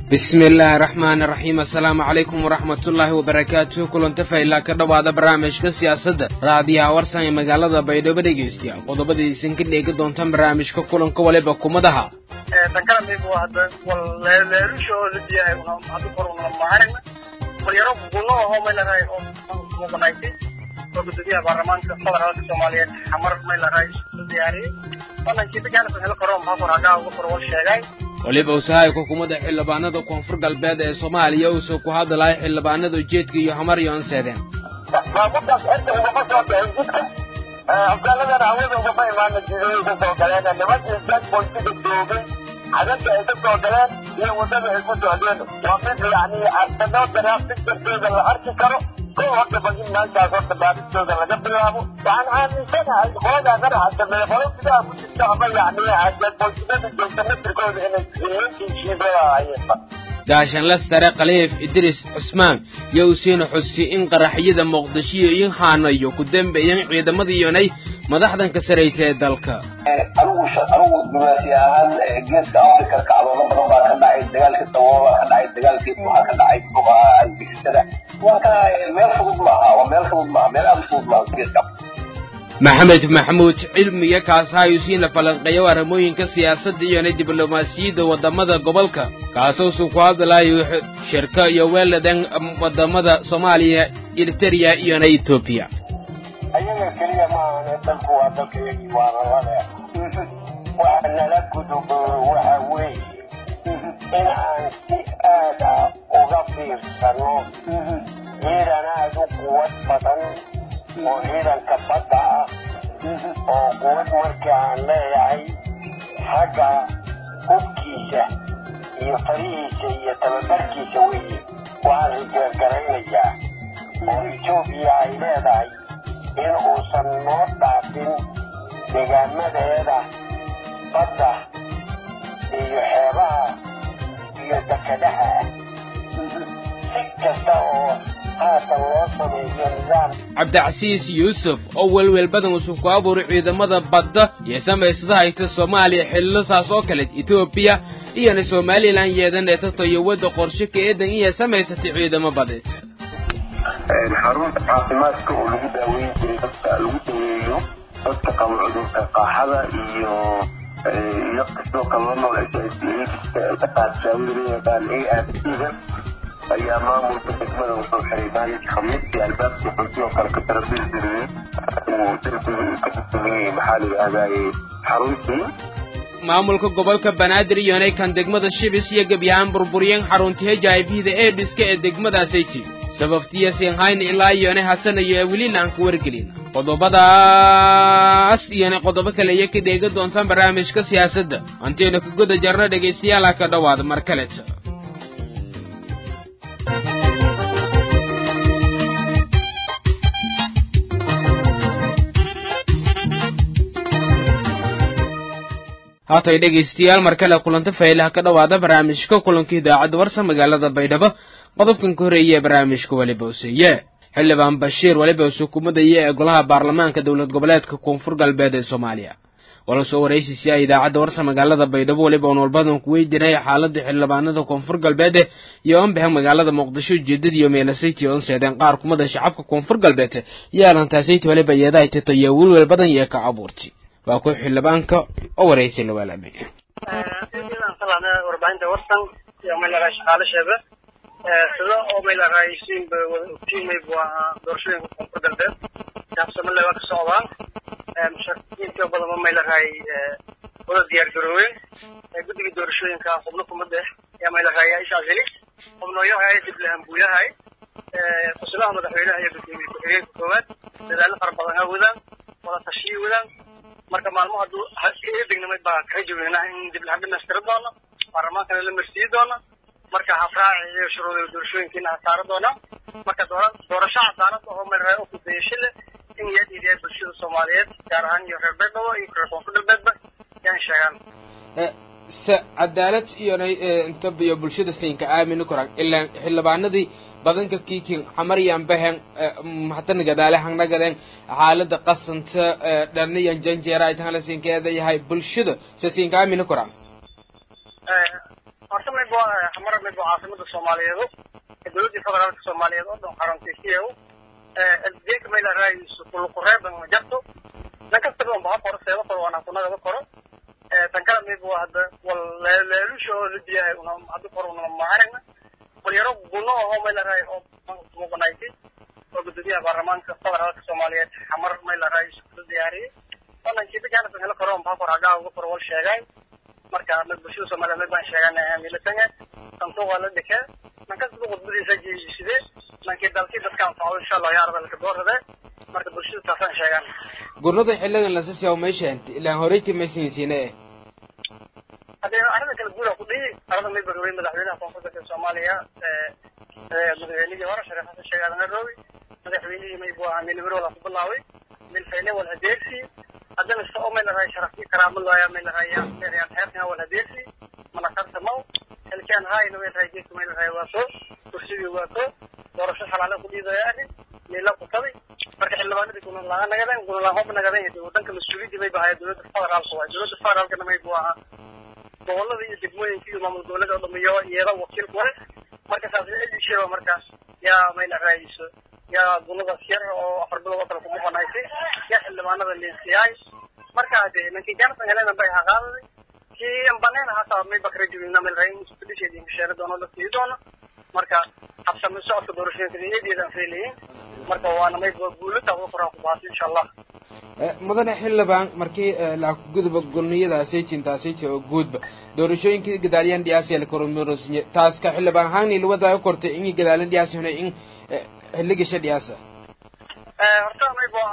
بسم الله الرحمن الرحيم السلام عليكم ورحمة الله وبركاته كلن تفايلا كدوada barnaamijka siyaasadda raadiyaha warsan ee magaalada Baydhabo dhageystiya qodobadiisan ka dhigi doonta barnaamijka kulanka waliba kumadaha tankana miibo hadda walaalisho lidiyahay hadu korona maarina mariyaro gulo oo meelahay oo qanayti oo guddiga baarlamaanka federaalka Soomaaliyeed xamar meelahay diyaariyay wannan kiita kana helo karo ma qoraaga ugu qorwal sheegay waliba usahay xukuumadda xildhibaanada koonfur galbeed ee Soomaaliya oo soo ku hadlay xildhibaanada ujeedka iyo xamar iyo anseedeen maamudaas inta uga soo baxay jidka afgaalada hawada uga imaanay jidooyinka soo galeen nimankii dad politika joogay cadadka ay ka soo galeen iyo wadada ay ku socdeen waa mid yani arkanoo daraaftigteeda la arki karo koo horta bagin meeshaas horta baadistooda laga bilaabo waxaan aaminsanahay qoladaa ka dhaxasameeye qolo sidaa ku jirta ama yani politikada joogta masirkooda inay nimankii shiidooahayeenba gaashan lastare qaliif idris cusmaan iyo usiina xusi in qaraxyada muqdisho iyo haanayo ku dambeeyeen ciidamadii yonay madaxdan ka sareeyay dalka arugu dumaasi ahaan geeska Afrika kacdoon badan baa ka dhacay dagaalka Tawaba ka dhacay dagaalkii waxa ka dhacay kubaha albixisada waa meel fudud ma meel aad fudud ma geeska maxamed maxamuud cilmiga kaasaayo siina falanqeeyo arrimooyinka siyaasadda iyo diblomaasiyadda wadamada gobolka kaasoo soo ku hadlayo shirka iyo weeladan wadamada Soomaaliya Eritrea iyo Ethiopia ayaga kaliya ma aha dalku waa dalkayagii waana lale waxa nala gudubo waxa weeye in aan si aad uga fiirsano ciidan aad u quwad badan oo ciidanka badda ah oo quwad markii aan leeyahay xagga hubkiisa iyo farihiisa iyo tababarkiisa weeye waxaan rijeergaraynayaa oo Ethiopia ay leedahay in uusan noo dhaafin deegaamadeeda badda iyo xeebaha iyo dekedaha si kasta oo haatan loo sameeyo nidaam cabdicasiis yuusuf oo welwel badan uu ku abuuray ciidamada badda iyo sameysada haysta Soomaaliya xillisaas oo kale Ethiopia iyo Somaliland yeedan ee tayo wada qorshe ka eedan iyo sameysatay ciidamo badeed xarunta caafimaadka oo lagu daaweyn jiray dadka lagu daweeyo dadka qaba cudurka qaaxada iyo sidoo kale nool ay ka qaadsaamiyeen ART-da ayaa maamulka degmada wuxuu xiray maalintii khamiistii albaabka wuxuu sidoo kale ka tarabiir jiriyey uu darbiga ka sameeyey maxaa la yidhahdaaye xaruntii maamulka gobolka Banaadir iyo kan degmada Shibis iyo gabyaan burburiyeen xaruntii HIV-da AIDS-ka ee degmadaasi sababtiya siinhayn ilaa iyo hasanayo wili laan ku wargelin qodobadaas iyo qodobo kale ay ka dheega doontaan barnaamijka siyaasadda anteena ku guda jarna dhageystayaal ka dhawaad mar kale haatay dhageystayaal mar kale kulanta faylaha ka dhawaada barnaamijka kulanka idaacadda warsan magaalada Baydhabo qodobkan ka horeeyay barnaamijka waliba usiye xildhibaan Bashiir waliba xukuumadda golaha baarlamaanka dawlad goboleedka koonfur galbeed ee Soomaaliya wala soo wareysay idaacadda warsan magaalada Baydhabo waliba oo walbadan ku weydiinay xaaladda xildhibaanada koonfur galbeed iyo ambaha magaalada Muqdisho jeedid iyo meelasayti oo seedeen qaar kumada shacabka koonfur galbeed yaalantaasaytii waliba yeeday tayo walbadan iyo ka abuurti waa ku xildhibaanka oo wareysay lawaalay warbaahinta warsan iyo meelaha shaqaalaha sida oo meelaha raayisiin tiimay waa doorashooyinka koonfur galbeed taasoo la ka socdaan musharaxiinta badan meelaha wada diyaar garoobeen guddiga doorashooyinka xubno kumada ee meelaha ay shaacili xubnoyo ay dib lahan buulahay qosolaha madaxweynaha iyo guddiga ku-xigeenka koowaad dadaal fara badan wadaan wada tashiyo wadaan marka maalmo haduu eedegnimay baa ka joognaa in dib lahan dhameystiro doono baarlamaanka la marsiin doono marka hafraac iyo shuruudo doorashooyinka saar doona marka doorasho cadaalad oo meelaha oo ku deeshile in yadii bulshada Soomaaliyeed gaar ahaan iyo reer Beedhabo iyo reer koonfur galbeedba yaan sheegan cadaalad iyo inta biyo bulshada siinka aamin ku rag ilaa xildhibaanadii badanka kiikin xamariyaan bahan maxtan gadaalahan nagadeen xaaladda qasanta dharniyan janjeera ay tahay siinkeeda yahay bulshada siinka aamin ku rag horta ميبو حمر ميبو عاصمة الصومالية دولة فدرالية الصومالية دون قرنتيسية الديك ميل الرئيس كل قريب من جبته نكتب لهم بها فرصة يبقى وانا كنا ذكره تنكر ميبو هذا ولا لوشو لديه ونام هذا كره ونام معرنا وليرو بنو هو ميل الرئيس مو بنايتي وبديه برلمان فدرالية الصومالية حمر ميل الرئيس الدياري أنا كده كان في هالكرام بها فرجع وفر والشجاع مركا مبشر سومالي مبان شجاع ميلتنا تنتو على دكة نكتب قدري سجى جسده لكن دلكي دكان فاول إن شاء الله يا رب الكبار هذا مركا بشر تفهم شجاع قرنطة حلقة الأساس يوم ماشين إلى هوريك ماشين سيناء هذا أنا كل جورا كلي أنا ما يبغى يمد علينا فوق في الصومالية مدرسين جوارا شركات الشجاع النروي مدرسين ما يبغى عاملين برولا في بلاوي من فينا والهديسي هذا السؤال من الرئيس شرفي كرام الله يا من الرئيس مريان حياتنا والهديسي من أكثر سمو هل كان هاي نوع الرئيس من الرئيس واسو ترسيبي واسو ورشح على كل ذا يعني ليلا قطبي مركز اللبانة بيكون الله نجدين يقول الله هم نجدين يدو ودنك مسؤولية دي بيبقى هاي دولة الفقر على الصواج دولة الفقر على كنا ما يبغاها والله ذي يجمعون ينتجوا مع الدولة أو لما يرى وكيل كويس مركز هذا اللي شيء مركز يا من الرئيس يا دولة السير أو أفراد الوطن الحكومة نايسي يا اللبانة اللي سياي مركز لكن كانت هنا بيها غالي كي أمبانين هذا ما بكرة جوينا من الرئيس كل شيء دي مشارة دونا لسه دونا مركز حبس من ساعة دورشين كذي دي ذا فيلين مركز وأنا ما يقول تابو فرق باس إن شاء الله مدن حلبان markii la gudub gulniyada seejinta seejay oo guudba doorashooyinkii gadaaliyaan dhiyaasay la kormeerosiye taas ka xilbaan haani la wada kortay in gadaalin dhiyaasay in xilliga dhiyaasa horta ma ibo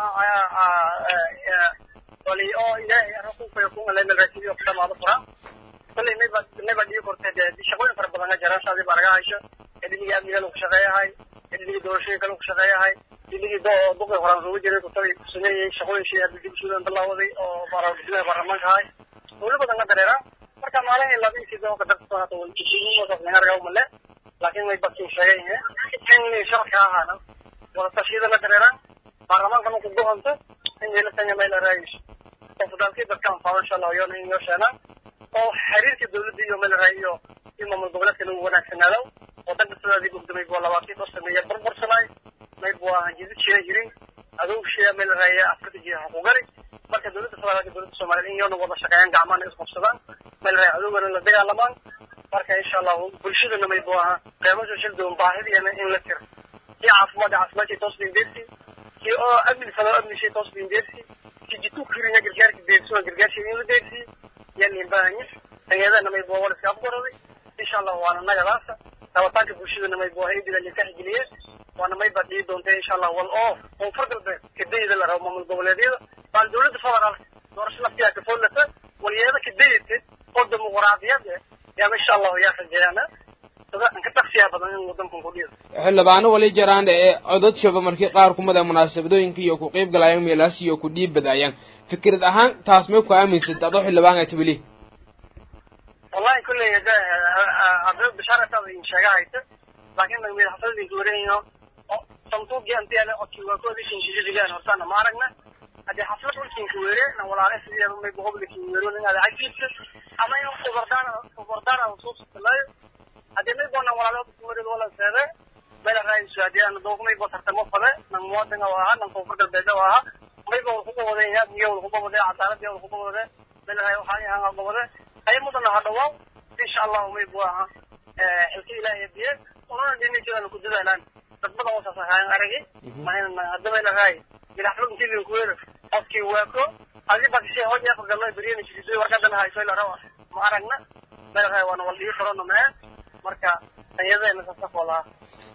wali oo ilaahay raquu ku yakun la milkiyo oo dhamaado fara kulli ma badi kortay di shaqooyin fara badan jara saadi baragaasho ediniga amniga lagu shaqeeyahay ediniga doorashooyinka lagu shaqeeyahay ediniga doqor horan soo jiray ku tabi sameeyay shaqooyin shii hadii dib soo bilawday oo baarlamaanka hay wali badan dareera marka maalin la bixi doo ka dadka hada wali isii oo dadka harga u male laakiin way bakin shaqeeyay in shaqo ahana wala tashiida la dareera baarlamaanka ku go'onto in la tanya meel raayis oo fadalkii dadkan faa insha Allah yoona in yoshana oo xiriirka dawladda iyo meel raayo imam gobolka lagu wanaagsanaado oo dadka sidii gudumay boo labaatan oo sameeyay burbursanay may boo aan jidid sheegin adoo sheey meel raayo afkada jiha ku gari marka dawladda Soomaaliya in yoona wada shaqeeyaan gacmaha isku qabsadaan meel raayo adoo la dagaalamaan marka insha Allah bulshada may boo qeybaha shildoon baahidiyana in la tir ki caafimaadka toosbin deerti ki oo amni shay toosbin deerti ki jitu kirina gargaarka deerso gargaarka in la deerti يعني باهي هذا لما يبغى ولا شيء أفضل إن شاء الله وأنا نجلاسة لو تانك بوشيد لما يبغى هيدي اللي تحجليه وأنا ما يبغى دون إن شاء الله والأوف وفرق كده إذا لو ما من الدولة دي فالدولة تفضل ورشنا فيها كفولته وليهذا كده قد مغرابيات يعني إن شاء الله يا خجانا هذا أنك تخشيها بدن ودمكم كلية xildhibaano wali jaraan codad shaba markii qaar kumada munaasabadooyinka iyo ku qayb galayaan meelaas iyo ku dhiib badayaan fikrad ahaan taas ma ku aaminsan dad xildhibaan ay tibili والله كل هذا هذا بشارة إن شجاعته لكن من حصل لي دورينه صمتوق أنت أنا أكيد وكل شيء شيء جدا هرسنا ما عرفنا هذا حصل كل شيء كويرة نقول على سبيل ما يبغوا لك يقولون هذا عجيب أما يوم خبردار وصوص الله هذا ما يبغون نقول على سبيل ولا سبيل بلا رأي سعدي أنا دوكم يبغى ترتمو فله نموت نواها نكوفر البيت واها ما يبغى الحكومة وده يجوا الحكومة وده عطارة يجوا الحكومة وده بلا رأي وحاجة هذا وده أي مدن هذا واو إن شاء الله ما يبغاها الكيلة يبيه ونحن جينا كذا نقول الآن تبغى وصف هاي أرجع ما هذا بلا رأي بنحلم كذا نقول أوكي واكو هذه بس شيء هو يأخذ الله بريني شيء زي وركضنا هاي شوي لروا ما عرفنا بلا رأي وأنا والله يفرنا معه مركا هذا نصف والله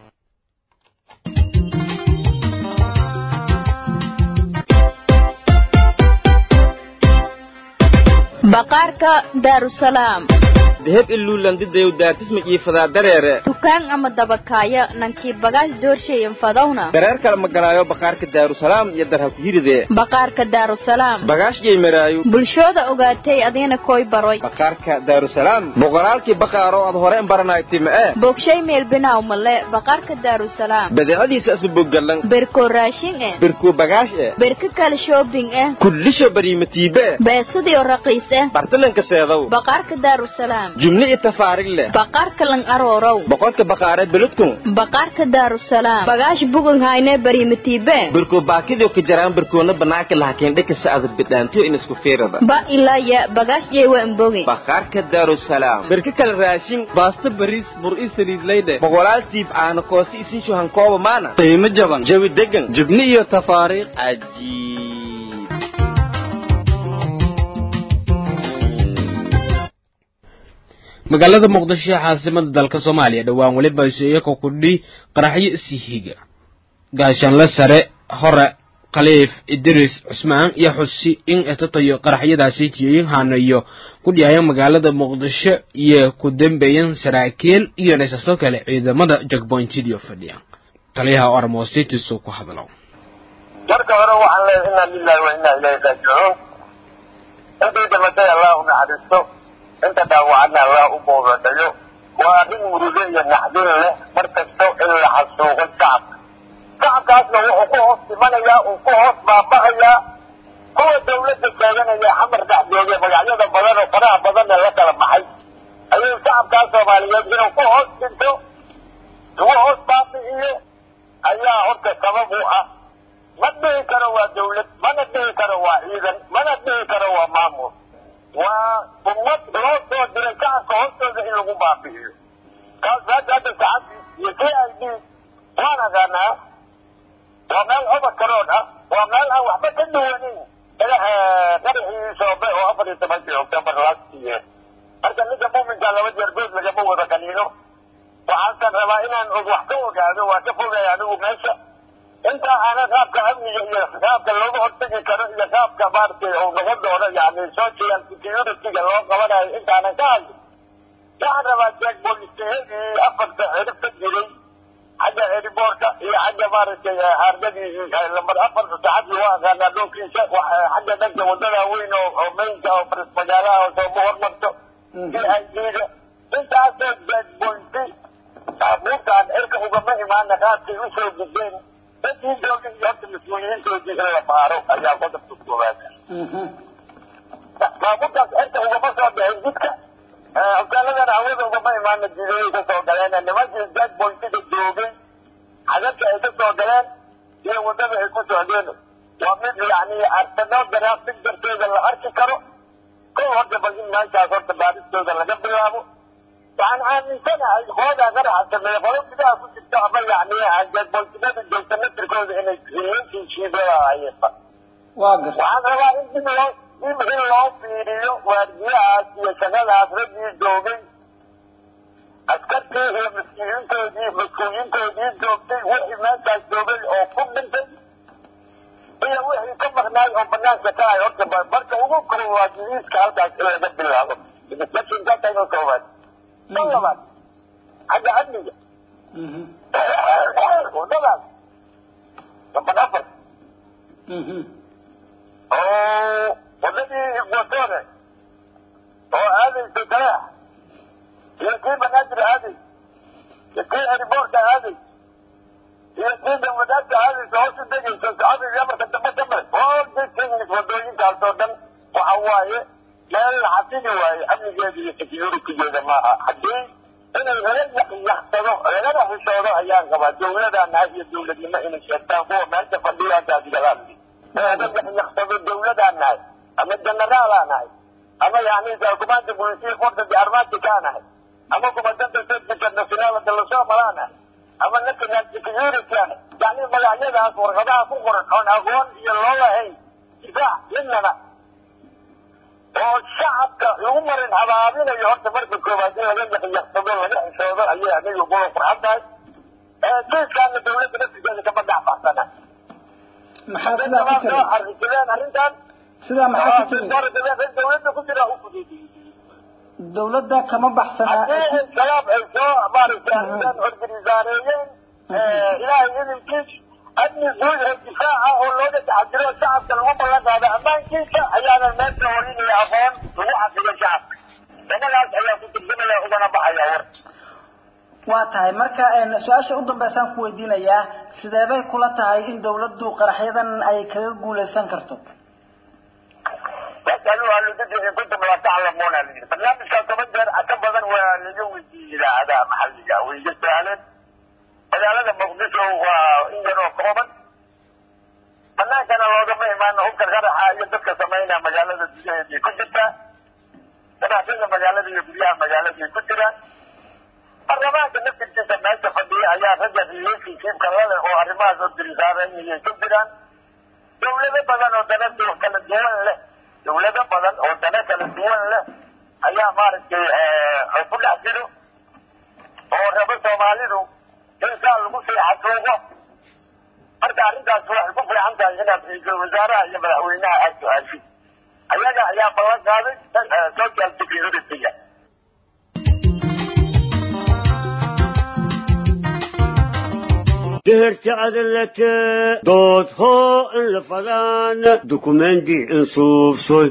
baqaarka Daarusalaam dahab illuulan didayo daartisma iyo fadaa dareere dukaan ama dabakaaya nankii bagaas doorsheeyan fadawna dareer kala magalaayo baqaarka Daarusalaam iyo darha ku hiride baqaarka Daarusalaam bagaas jeemaraayo bulshooda ogaatay adeena kooy baroy baqaarka Daarusalaam boqoraalkii baqaaro ad hore baranaaytay ma bogshay meel binaaw male baqaarka Daarusalaam badeecadiisa asbu bogalan berko raashin berko bagaas berka kala shopping kullisho bariimatiibe beesadii raqiis bartalanka seedow baqaarka Daarusalaam jumli tafaariq leh baqaarka lan arorow boqolka baqaare beledku baqaarka daarusalaam bagaash bugun hayne barimatiibe birku baakido ka jaraan birkoona banaanka laakiin dhika saad bidaanto in isku fiirada ba ilaa ya bagaash jeewa amboge baqaarka daarusalaam birka kala raashin baasta bariis bur isaliid leeyde boqolaal tiib aan koosi isin soo han kooba maana qiimo jaban jawi degan jibni iyo tafaariq ajiib magaalada muqdisho ee caasimada dalka Soomaaliya dhawaan waliba iyaga ku dhii qaraxyo isihiga gaashan la sare hore Khaliif Idris Usmaan iyo xusi in etatayo qaraxyadaasi tiyin hanayo ku dhiyay magaalada Muqdisho iyo ku dambeeyeen saraakiil iyo neesaso kale ciidamada jagboontidio fadhiyan taliyaha Ormosity soo ku hadalo marka hore waxaan leeyahay inna lillahi wa inna ilayhi raaji'uun inta dhamatay Allah u naxariisto inta dhaawacna Allah u boogadayo waa in murugo iyo naxdin leh markasto in la xasuuqo shacabkaasna wuxuu ku hoos dhimanayaa uu ku hoos baaba'ayaa kuwa dawladda taaganaya xamar dhexdooda magacyada badan oo faraha badan ee la kala baxay ayuu shacabkaas Soomaaliyeed inuu ku hoos dhinto ugu hoos baabi'iyo ayaa horta sabab u ah ma dhihi karo waa dawlad mana dhihi karo waa ciidan mana dhihi karo waa maamul waa ummad loo soo diray shacabka hoostooda in lagu baabi'iyo kaas hadda shacabki iyo KID waan aqaanaa waa meel codakaroon ah waa meel aan waxba ka duwanin qaraxii Soobe oo 14 October last year marka ninka muuminka laba jeer good lagama wada qaniino waxaan rabaa inaan wax ka ogaado waa ka fogay anigu meesha inta ana qaabka amniga iyo qaabka looga hortagi karo iyo qaabka baartay oo noqon doona yani social security-ga loo qabanayo inta ana ka hadlo waxaan rabaa jeeg booliskahedii afarta cirib ka jiray xagga airportka iyo xagga maaragtay haardadii lambar 4 saacadii waa aqaanaa dhulkiisa xagga dhanka wadada weyn oo maynka oo faris magaalaha oo soo hormarto CID-da intaasoo jeeg boolisi buurtaan cirka ugama imaana qaabkay u soo gudbeen dadkii joogay iyo horta mas-uuliyiintoodii in la baaro ayaa qodobka koowaad baabuurtaas cirka ugama soo bixin jidka hogaaladana hawada ugama imaana jidayay ka soo galeen nimankii jeeg boolisiga joogay xagadka ay ka soo galeen iyo wadada ay ku socdeen waa mid yani arsenal garaafig darteeda la arki karo kow horta bal in meeshaas horta baaristooda laga bilaabo waxaan aaminsanahay hoodaa qaraxa sameeye qolo gudaha ku jirto ama yani jeegboolsinada joogta natirkooda inay hiilankii shiidooda waxaan rabaa in loo fiiriyo waardiyahaas iyo shaqadaas raggii joogay askartii iyo mas-uuliyiintoodii joogtay wixii meeshaas joogay oo ku dhintay iyo wixii ka maqnaay oo banaanka ka ahay horta marka ugu koowaad liiska halkaas in laga bilaabo mashinkaasa inoo koowaad tan labaad xagga amniga wadadaas lambar 4 oo wadadii Igwatone oo aadaysa Kaleex iyo kii Banaadir aaday iyo kii airportka aaday iyo kii dawladda aadaysa hoos u degaysa shacabka marka dambe ka maray oo dadkii wadooyinkaas oo dhan waxa waaye meel la xafidi waaye amnigeeda iyo security-geeda maaha haddii inay yaqyaqsado lagana xishoodo ayaan qabaa dawladaan nahay iyo dawladnimo inay sheegtaan kuwa meesha fadhiya gaadigalaan yaqyaqsado dawladaan nahay ama generaalaan nahay ama yani kumaanta bulisiya forta armaatikaa nahay ama kumadanta safika nationalada lasoo maraa nahay ama national security-ana yani magacyadaas warqadaha ku qoran oon aqoon iyo loo lahayn difaac midnana oo shacabka lagu marin habaabinayo horta marka koowaad in laga yaqyaqsado laga xishoodo ayay aniga kula qurxan tahay kiiskaana dawladda naftigeeda kama dhacbaxsana maxaa sidaa ku tiri arrintan arrintan sidaa maxaa ku tiri dawladda ku jira u fuduudiyey dawladda kama baxsana haddii shabaab ay soo maaragtay arrintan organisaareeyeen ilaahay idinkiis amni guud ee difaaca oo looga taxadiro shacabka lagu ballan qaado ammaankiisa ayaanan meesha horinaya aqoon lagu xafido shacabka dannadaas ayaa ku turjumaya ugana baxaya war waa tahay marka su-aasha u dambeysaan ku weydiinayaa sidee bay kula tahay in dawladdu qaraxyadan ay kaga guulaysan karto تسألوا هل إن كنتم لا تعلمون برنامج كمان جر أكبر ونجوي إلى هذا محلي ويجد فعلا فعلا مقدسه وإنجنوا قوما فلا كان الله دم إيمان هم كرجال يدك سمينا مجالات الدنيا كنتها كنا فينا مجالات يبيع مجالات كنتها الرماد نفس الجسم هذا فدي أيها رجل يلقي كيف كرر هو الرماد الدراسة يكبران دولة بدن ودنا كلا دوان له دولة بدن ودنا كلا دوان له أيها مارك كل عدلو هو ربط مالينو إنسان المسيح حتوه أرجع عندها سواء الكفر عندها هنا في الوزارة يبقى وينها السؤال فيه أيها بلد هذا سوشيال سيكيورتي دهرت عدلك دوت هو الفلان دوكومنتي انصوف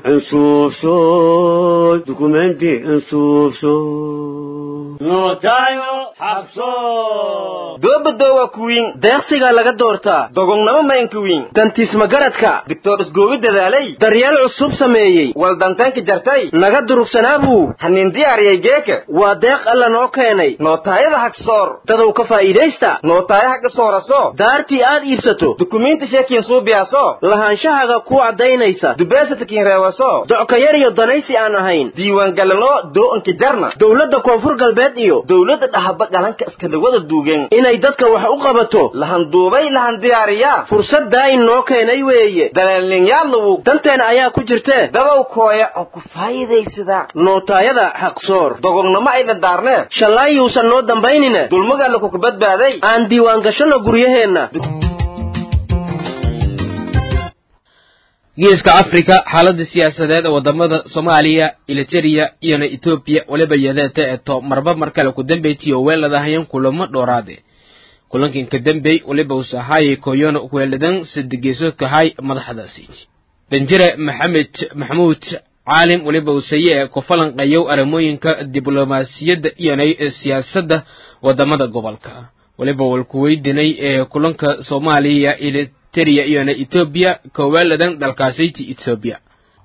صوي دوكومنتي انصوف صوي نوتايو حبسو دوبدوا كوين داخسيغا laga doortaa dogognamo mayn kuwin dantiis magaradka Dr. Isgoobi dadaalay daryeel cusub sameeyay waldantanka jartay naga durugsanaabu hanin diyaariyay geeka waa deeq alla noo keenay nootaayada hagsoor dadoo ka faa'iideysta nootaaya hagsooraso daartii aad iibsato dukumeenti sheekiin soo biyaaso lahaanshahaga ku cadaynaysa dubeesatakiin reewaso docka yar iyo danaysi aan ahayn diiwaan galano doo'anka jarna dawladda koonfur galbeed iyo dawladda dhahaba galanka iska dawada duugeen inay dadka wax u qabato lahan duubay lahan diyaariya fursadda inoo keenay weeye dalaalinyaadu danteena ayaa ku jirtee dadow kooya oo ku faa'iideysada nootaayada xaqsoor dogognamo ay daarnaa shalayuusan noo dambaynina dulmaga la ku badbaaday aan diiwaan gashano guryaheena geeska Afrika xaaladda siyaasadeed ee wadamada Soomaaliya, Eritrea iyo Ethiopia waliba yadeeta ee marba markale ku dambeeyay weeladahayn kulamo dhoraade kulankan ka dambeey waliba uu sahay koyono weeladan sidigeesoodka hay madaxdaasi Danjire Maxamuud caalim waliba uu sayay ku falanqayo arimooyinka diblomaasiyadda iyo siyaasadda wadamada gobolka waliba wal ku weydiinay kulanka Soomaaliya Eritrea iyo Ethiopia kowaladan dalkaasi Ethiopia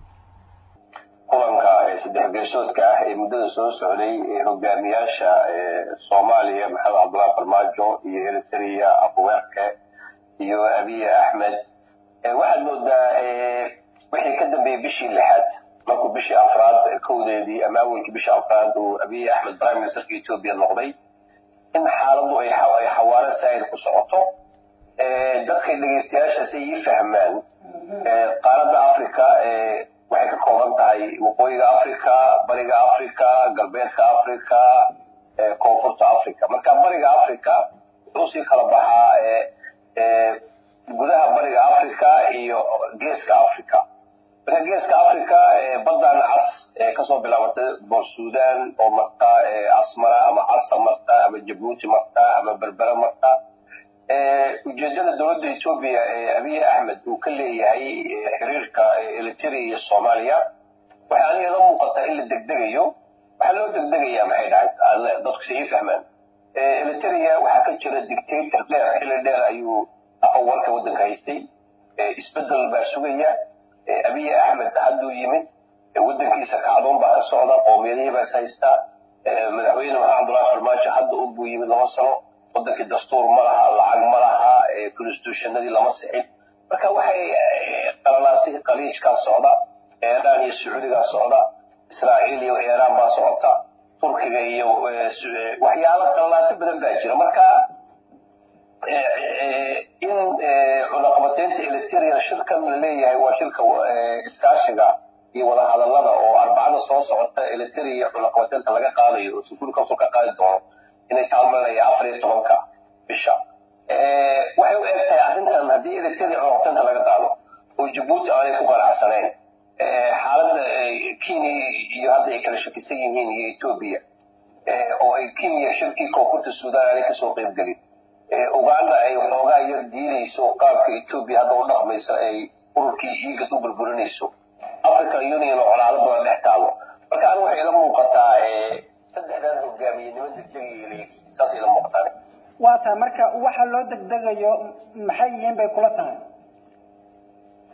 kulanka saddex geesoodka ah ee muddada soo socday hogaamiyaasha Soomaaliya Maxamed Cabdullaahi Farmaajo iyo Eritrea Afwerki iyo Abiy Ahmed waxaad moodaa wixii ka dambeeyay bishii lixaad markuu bishii afraad kowdeedii ama awalkii bishii afraad uu Abiy Ahmed Prime Minister Ethiopia noqday in xaaladdu ay xawaare saayid ku socoto dadka dhageystayaasha si ay fahmaan qaaradda Afrika waxay ka kooban tahay waqooyiga Afrika, bariga Afrika, galbeedka Afrika, koonfurta Afrika. Marka bariga Afrika wuxuu si kala baxaa gudaha bariga Afrika iyo geeska Afrika. Marka geeska Afrika badan cas ka soo bilaabatay Bor Sudan oo marta Asmara ama Asa marta ama Djibouti marta ama Berbera marta ujeedada dawladda Ethiopia Abiy Ahmed uu ka leeyahay xiriirka Eritrea iyo Soomaaliya waxa aan iyada muuqata in la degdegayo waxa loo degdegayaa maxay dhahay dadku si fahmaan Eritrea waxa ka jira dictator xilli dheer ayuu awalka wadanka haystay isbedel baa sugaya Abiy Ahmed hadduu yimid wadankiisa kacdoon baa ka socda qoomiyadihii baa haysta madaxweyne Maxamed Cabdullaahi Farmaajo hadda uu yimid 2 sano waddanka dastuur ma laha lacag ma laha constitutionadii lama sixin marka waxay qalalaasay qaliijka socda Iran iyo Sacuudiga socda Israa'iil iyo Iran baa socota Turkiga iyo waxyaalo qalalaasay badan baa jira marka in cunaqabateynta Eritrea shirkan la leeyahay waa shirka iskaashiga iyo wada hadallada oo arbacada soo socota Eritrea cunaqabateynta laga qaadayo oo sukuulka soo ka qaadi doono inay taamalaya 14 bisha waxay u egtahay arrintan haddii Eritrea cunaqabateynta laga qaado oo Djibouti ay ku qaracsaneen xaaladda Kenya iyo hadda ay kala shakisan yihiin iyo Ethiopia oo ay Kenya shirkii koonfurta Suudaan ay ka soo qayb galin Uganda ay xoogaa yar diidayso qaabka Ethiopia hadda u dhaqmayso ay ururkii iiga u burburinayso African Union oo calaamad badan dhex taalo marka anigu waxay ila muuqataa saddexdan hogaamiyenimo degdegayay saas ila muuqataa waa taa marka waxa loo degdegayo maxay yihiin bay kula tahay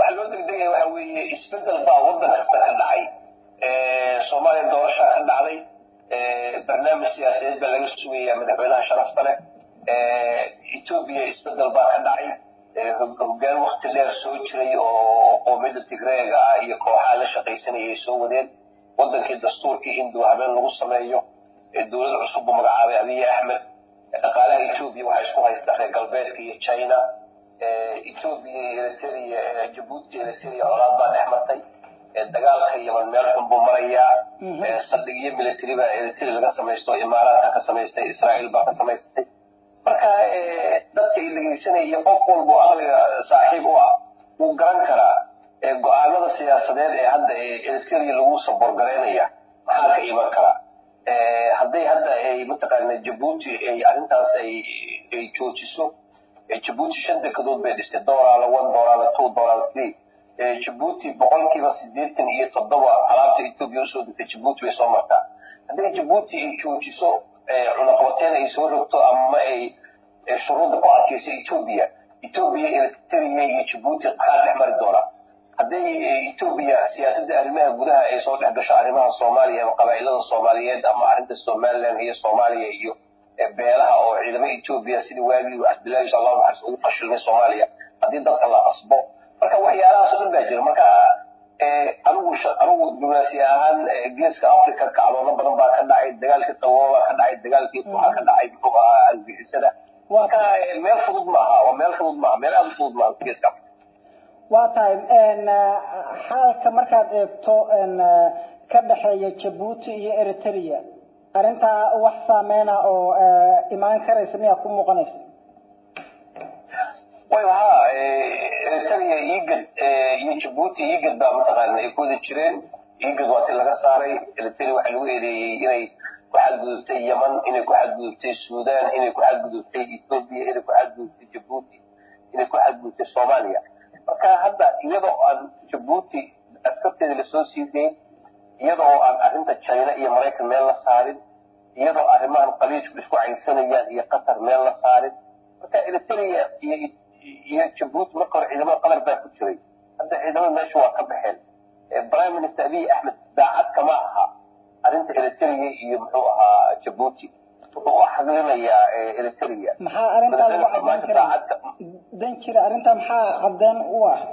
waxa loo degdegaya waxa weeye isbedel baa waddan kasta ka dhacay soomaaliya doorasha ka dhacday barnaamij siyaasadeed baa laga sugayaa madaxweynaha sharafta leh Ethiopia isbedel baa ka dhacay hoggaan waqti dheer soo jiray oo qoomiyadda Tigreega iyo kooxaha la shaqaysanayay soo wadeen waddankii dastuurkii in dib habeen lagu sameeyo dowlad cusub oo magacaabay Abiy Ahmed dhaqaalaha Ethiopia waxa isku haysta reer galbeedka iyo China Ethiopia Eritrea Djibouti Eritrea colaad baa dhex martay dagaalka Yemen meel xun buu marayaa saldhigyo military baa Eritrea laga samaysto Imaaraadka ka samaystay Israa'iil baa ka samaystay marka dadka ilageysanaya qof walba aqliga saaxiib u ah uu garan karaa go'aanada siyaasadeed ee hadda Eritrea lagu saborgareynaya maxaa ka iman kara hadday hadda ay mataqaanaa Djibouti ay arrintaas ay joojiso Djibouti 5 dekedood bay dhistay $1, $2, $3 Djibouti boqolkiiba 87 alaabta Ethiopia u soo degtay Djibouti way soo martaa hadday Djibouti ay joojiso cunaqabateyn ay soo rogto ama ay shuruuda ku adkayso Ethiopia Eritrea iyo Djibouti maxaa dhex mari doona hadday Ethiopia siyaasadda arrimaha gudaha ay soo dhex gasho arrimaha Soomaaliya ama qabaa'ilada Soomaaliyeed ama arrinta Somaliland iyo Soomaaliya iyo beelaha oo ciidamada Ethiopia sidii waagii Cabdullaahi sallallahu alayhi wasallam ugu fashilmay Soomaaliya haddii dadka la qasbo marka waxyaalahaas oo dhan jira marka anigu diblomaasi ahaan geeska Afrika kacdoona badan baa ka dhacay dagaalkii Qaboobaa ka dhacay dagaalkii waxaa ka dhacay muxuu ahaa argixisada marka meel fudud maaha meel aad u fudud maaha geeska Afrika waa tahay xaalka markaad eegto ka dhaxeeya Djibouti iyo Eritrea arrintaa wax saameena oo imaan karaysa miyaa ku muuqanaysa وها ترى يجد يجبوتي يجد مثلا يكون الشرين يجد وقت اللي قصاري ترى وحلو إلي واحد بيوتي يمن إنك واحد بيوتي السودان إنك واحد بيوتي إثيوبيا إنك واحد بيوتي جيبوتي إنك واحد بيوتي صوماليا فكان هذا يضع عن جيبوتي أسكت الأسوسيين يضع عن أنت تشاينا هي مريكا ميلا صارد يضع أرمان قليل بسكو عين سنة هي قطر ميلا صارد فكان ترى يجبوت مقر عندما قدر باكو شوي هذا عندما ماشي واقع بحال برايم منستر أبي أحمد داعت كماها أنت إريتريا يمحوها جبوتي وواحد لنا يا إريتريا محا أرنتا الواحد دنكرا أرنتا محا عبدان واحد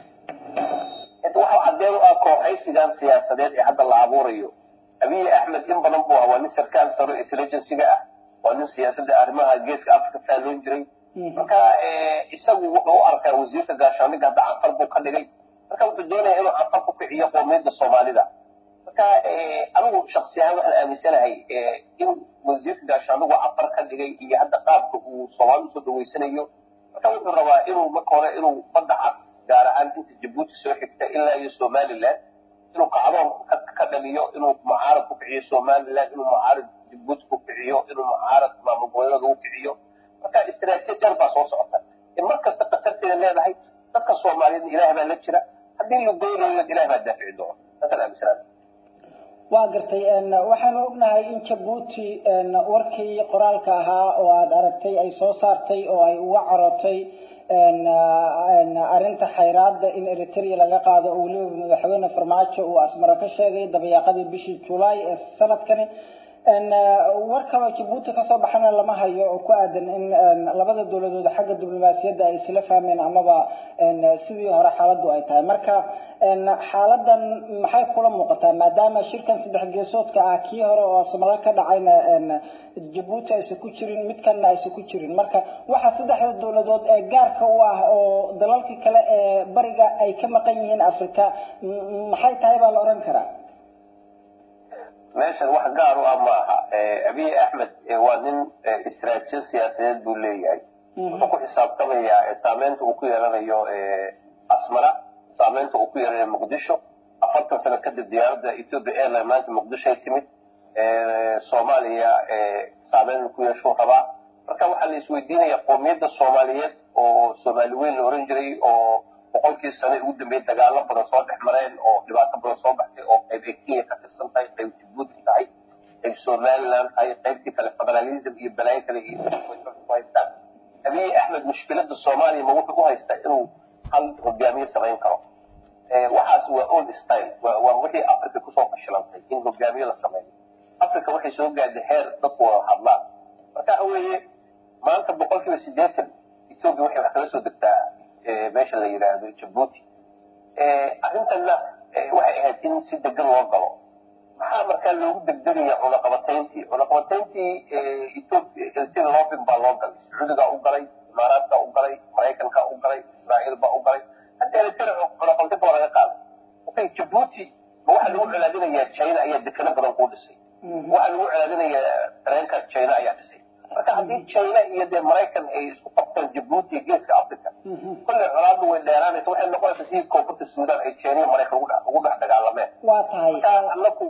واحد عبدان كوحي سيدان سياسات حد العبوريو أبي أحمد إن بنبوها ونسر كان صاروا إتليجنسي ونسر سياسات أرمها جيسك أفريقيا فالون جري marka isagu wuxuu arkaa wasiirka gaashaaniga hadda afar buu ka dhigay marka wuxuu doonayaa inuu afar ku kiciyo qoomiyadda Soomaalida marka anigu shakhsi ahaan waxaan aaminsanahay in wasiirka gaashaanigu afar ka dhigay iyo hadda qaabka uu Soomaalidu soo dhaweysanayo marka wuxuu rabaa inuu marka hore inuu badda cad gaar ahaan inta Djibouti soo xigta ilaa iyo Somaliland inuu kacdoon ka dhaliyo inuu mucaarad ku kiciyo Somaliland inuu mucaarad Djibouti ku kiciyo inuu mucaarad maamul goboleedka ku kiciyo marka istiraatiijiyad baa soo socota in markasta qatarteeda leedahay dadka Soomaaliyeed Ilaahay baa la jira hadii la doonayo Ilaahay baa daafici doona dadka amisran waa gartay waxaan ognahay in Djibouti warkii qoraalka ahaa oo aad aragtay ay soo saartay oo ay uga carotay arinta xayraadda in Eritrea laga qaado oo waliba madaxweyne Farmaajo uu Asmara ka sheegay dabayaaqadii bishii July ee sanadkani warka Djibouti ka soo baxana lama hayo oo ku aadan in labada dawladood xagga diblomaasiyadda ay isla fahmeen amaba sidii hore xaaladdu ay tahay marka xaaladan maxay kula muuqataa maadaama shirkan saddex geesoodka ah kii hore oo Soomaaliya ka dhacayna Djibouti ay ku jirin midkan ay ku jirin marka waxa saddexda dawladood ee gaarka u ah oo dalalka kale ee bariga ay ka maqan yihiin Afrika maxay tahay baa la oran karaa meeshan wax gaar u ah maaha Abiy Ahmed waa nin istiraatiiji siyaasadeed buu leeyahay wuxuu ku xisaabtamayaa saameynta uu ku yeelanayo Asmara saameynta uu ku yeelanayo Muqdisho 40 sano kadib diyaaradda Ethiopia Airlines maanta Muqdisho ay timid Soomaaliya saameyn ku yeesho rabaa marka waxa la isweydiinayaa qoomiyadda Soomaaliyeed oo Soomaali weyn la oran jiray oo boqolkii sano ugu dambeeyay dagaalo badan soo dhexmareen oo dhibaato badan soo baxday oo qayb Kenya ka tirsan tahay qayb Djibouti tahay qayb Somaliland tahay qaybtii kale federalism iyo balay kale iyo haystaan Abiy Ahmed mushkiladda Soomaaliya ma wuxuu u haystaa inuu hal hogaamiye samayn karo waxaas waa old style waa wixii africa kusoo fashilantay in hogaamiye la sameeyo africa waxay soo gaadhay heer dadku wada hadlaan marka weeye maanta 80% Ethiopia waxay wax kala soo degtaa meesha la yiraahdo Djibouti arrintanna waxay ahayd in si degan loo galo maxaa markaa loogu degdegaya cunaqabatayntii Ethiopia intii loobin baa loo galay Sacuudiga u galay Imaaraadka u galay Mareykanka u galay Israa'iil baa u galay hadda intii cunaqabataynta baa laga qaaday okay Djibouti waxa lagu cilaadinayaa China ayaa dekana badan ku dhisay waxa lagu cilaadinayaa tareenka China ayaa dhisay marka haddii China iyo Mareykan ay isku qabtaan Djibouti geeska Afrika kulli colaadu way dheeraanaysaa waxay noqonaysaa sidii koonfurta Suudaan ay China iyo Mareykan ugu dhex dagaalameen waa tahay annagu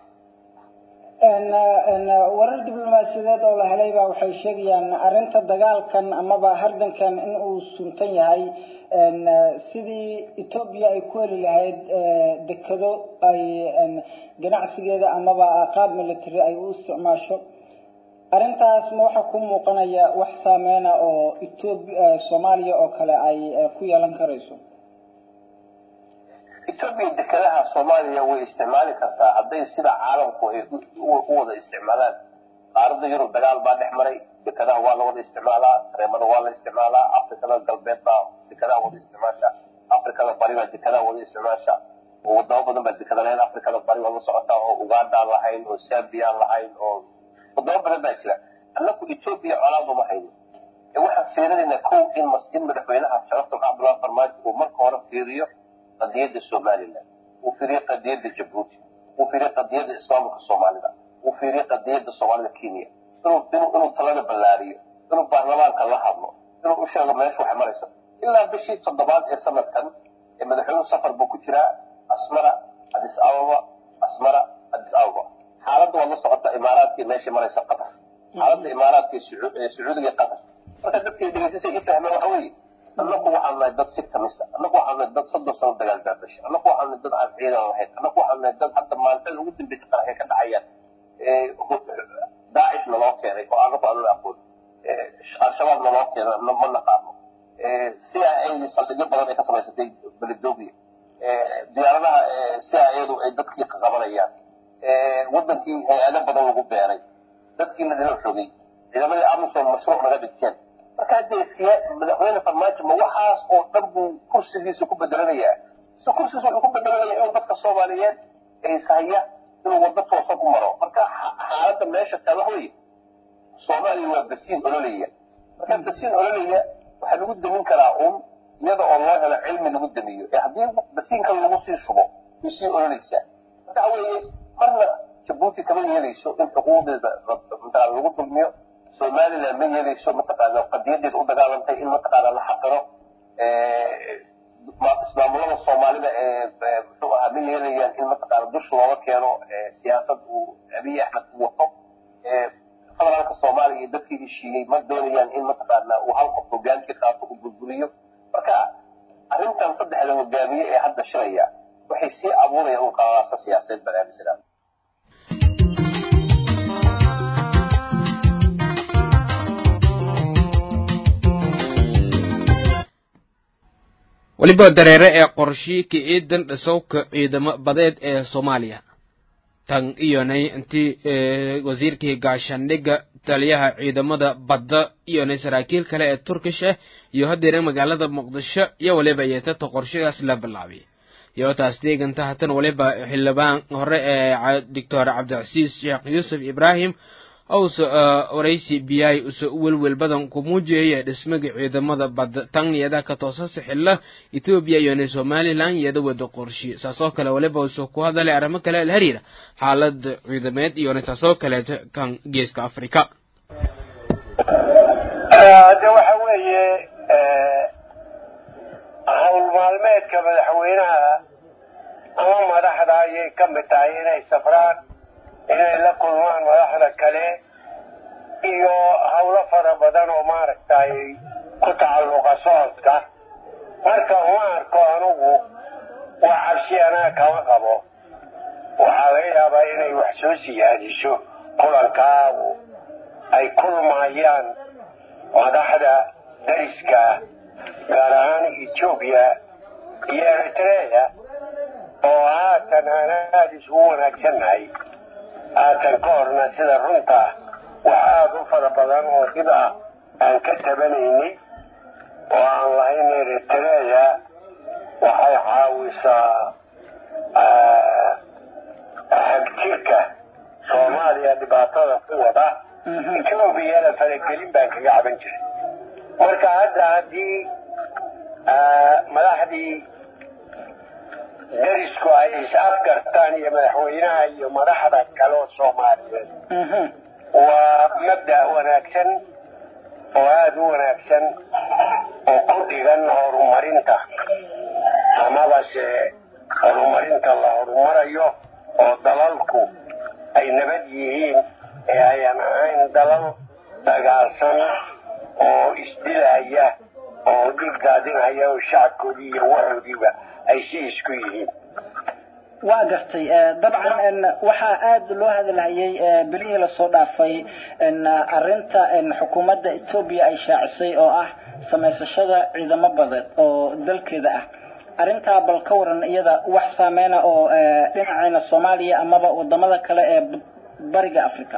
warar diblomaasiyadeed oo la helay baa waxay sheegayaan arrinta dagaalkan amaba hardankan in uu suntan yahay sidii Ethiopia ay ku heli lahayd dekado ay ganacsigeeda amaba qaab military ay u isticmaasho arrintaas ma waxa ku muuqanaya wax saameyn ah oo Ethiopia Soomaaliya oo kale ay ku yeelan karayso Ethiopia dekadaha Soomaaliya way isticmaali kartaa hadday sida caalamku ay u wada isticmaalaan qaaradda Yurub dagaal baa dhex maray dekadaha waa la wada isticmaalaa tareemada waa la isticmaalaa Afrikada galbeed baa dekadaha wada isticmaasha Afrikada bari baa dekadaha wada isticmaasha wadamo badan baa dekada leh Afrikada bari waa la socotaa oo Uganda lahayn oo Zambia lahayn oo wadamo badan baa jira annagu Ethiopia colaad uma hayno waxaan fiirinaynaa kow in madaxweynaha sharafta Cabdullaahi Farmaajo uu marka hore fiiriyo قضية الصومالية وفي قضية جيبوتي وفي قضية الإسلام الصومالية وفي قضية الصومالية كينيا إنه طلبة بلارية إنه برلمان كله حضنه إنه أشياء ما يشوح مريسا إلا بشيء صدبات يسمى كان إما دحين سفر بكتيرا أسمرة أديس أبابا حالات والله صعدت إمارات كي ماشي مريسا قطر حالات إمارات كي سعودية قطر فكذلك يدرسي يفهم وحوي annagu waxaan nahay dad si kamista annagu waxaan nahay dad 30 sano dagaal gaabashay annagu waxaan nahay dad aan ciidan lahayn annagu waxaan nahay dad hadda maanta ugu dambeysay qaraxyo ka dhacayaan daacish naloo keenay oo annagu aan la aqoon al-shabaab naloo keenay ma naqaano CIA saldhigyo badan ay ka samaysatay beledoobiya diyaaradaha CIA-du ay dadkii ka qabanayaan wadankii hay-ado badan lagu beeray dadkii la dilo xogay ciidamadii amisom mashruuc naga dhigteen marka hadda madaxweyne Farmaajo ma waxaas oo dhan buu kursigiisa ku bedelanayaa kursigiisa wuxuu ku bedelanayaa inuu dadka Soomaaliyeed ay sahaya inuu wada toosan ku maro marka xaaladda meesha taala weey Soomaaliya waa basiin ololaya marka basiin ololaya waxa lagu damin karaa iyada oo loo helo cilmi lagu damiyo haddii basiinka lagu sii shubo bisiin ololaysa marka weeye marna Djibouti kama yeelayso in xuquuqdeeda lagu dulmiyo Soomaaliya ma yeelayso mataqaana qadiyadeed u dagaalantay in mataqaana la xaqiro islaamulada Soomaalida muxuu ahaa ma yeelayaan in mataqaana dush looga keeno siyaasad uu Abiy Ahmed wato federaalka Soomaaliya iyo dadkii heshiiyey ma doonayaan in mataqaana uu hal qof hogaankii qaato u burburiyo marka arrintan saddexda hogaamiye ee hadda shiraya waxay sii abuurayaan qawaasa siyaasadeed barnaamijyada waliba dareere ee qorshii ka ciidan dhasowka ciidamo badeed ee Soomaaliya tan iyonay intii wasiirkii gaashaandhigga taliyaha ciidamada badda iyonay saraakiil kale ee Turkish ah iyo hadeena magaalada Muqdisho iyo waliba yeeto qorshigaas la bilaabay iyo taas deeganta hatan waliba xildhibaan hore ee Dr. Cabdicasiis Sheekh Yuusuf Ibrahim أوس ورئيسي بياي أوس أول بدن كموجي دسمج عدمة بعد تاني يدا كتوسس حلة إثيوبيا يوني سومالي لان يدا ودقرشي ساسوك لا ولا بوسوكو هذا اللي عرمك لا الهريرة حالة عدمات يوني ساسوك لا كان جيسك أفريقيا. هذا وحوي هول معلومات كمان حوينها أمام مدحضة كم بتعيين السفرات inay la kulmaan madaxda kale iyo hawlo fara badan oo maaragtay ku tacalluqa socodka marka uma arko anugu waa cabsi anaa kama qabo waxaa laga yaabaa inay wax soo siyaadiso kulankaagu ay kulmayaan madaxda dariska gaar ahaan Ethiopia iyo Eritrea oo haatan aan aad isugu wanaagsannahay haatan ka horna sida runta wax aad u fara badan oo dhib ah aan ka tabanaynay oo aan lahayn Eritrea waxay caawisaa xagjirka Soomaaliya dhibaatada ku wada Ethiopia faragelin baan kaga caban jiray marka hadda haddii madaxdii darisku ay is-afgartaan iyo madaxweynaha iyo madaxda kale oo Soomaaliyeed waa mabda' wanaagsan oo aada u wanaagsan oo ku dhigan horumarinta amabase horumarinta la horumarayo oo dalalku ay nabad yihiin ee ayan ahayn dalal dagaalsan oo isdilaya oo dhiig daadinaya oo shacabkoodii iyo waxoodiiba ay si isku yihiin waa gartay dabcan waxaa aad loo hadalhayay bilihii lasoo dhaafay arrinta xukuumadda Ethiopia ay shaacisay oo ah samaysashada ciidamo badeed oo dalkeeda ah arrintaa bal ka waran iyada wax saameena oo dhinaceena Soomaaliya amaba wadamada kale ee bariga Afrika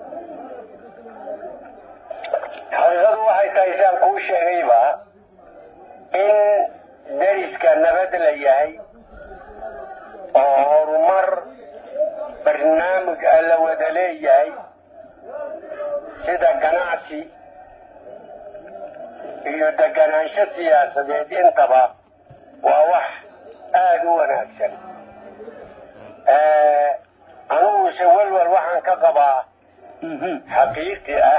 xaaladu waxay tahay saan kuu sheegayba in dariska nabad la yahay oo horumar barnaamij la wada leeyahay sida ganacsi iyo deganaansho siyaasadeed intaba waa wax aada u wanaagsan aniguse walwal waxaan ka qabaa xaqiiqi ah